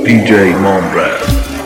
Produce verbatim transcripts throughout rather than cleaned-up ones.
دی جی مامرد.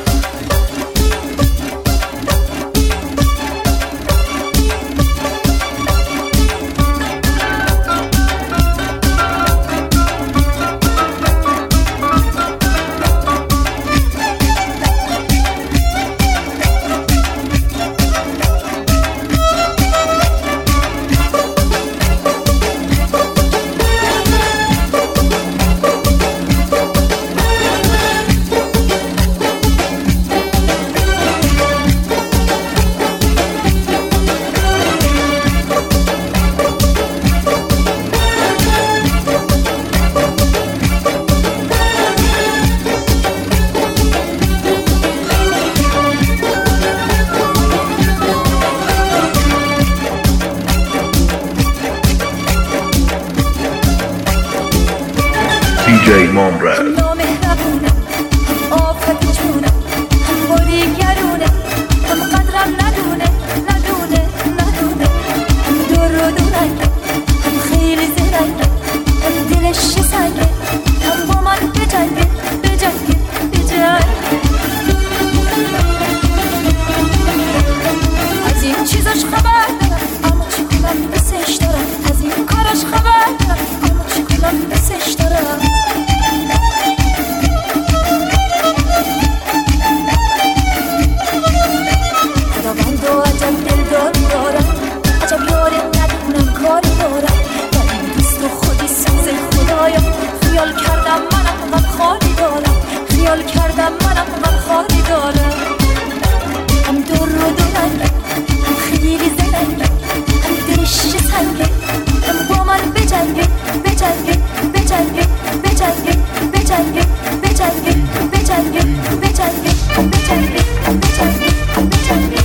دی جی مامرد. نامهربونه آفت جونه هم باری گرونه هم قدرم ندونه ندونه ندونه هم دور و دورنگه هم خیلی زرنگه هم دلش سنگه هم با من بجنگه بجنگه بجنگه از این چیزاش خبر دارم اما چی کنم بسش دارم از این کاراش خبر دارم اما چی کنم بسش دارم خیال کردم منم غم خالی دارم خیال کردم منم غم خالی دارم هم دور و دورنگه هم خیلی زرنگه هم دلش سنگه هم با من بجنگه بجنگه بجنگه بجنگه بجنگه بجنگه بجنگه بجنگه بجنگه بجنگه بجنگه بجنگه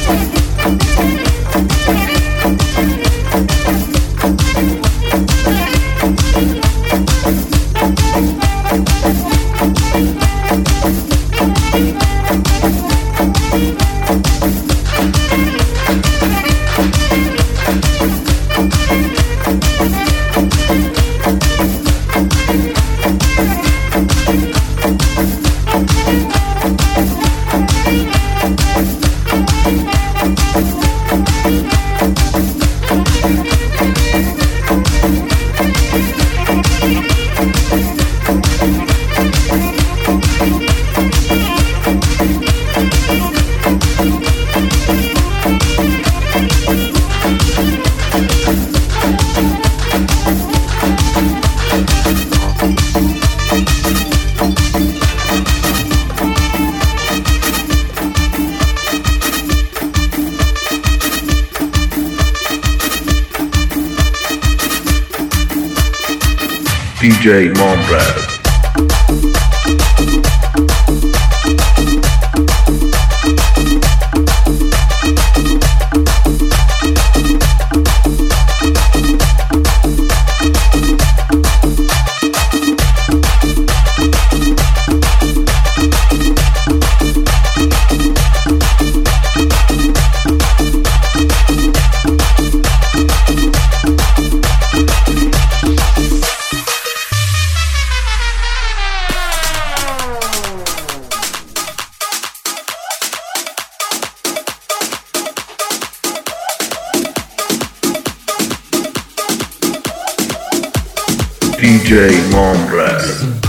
دی جی مامرد. دی جی مامرد.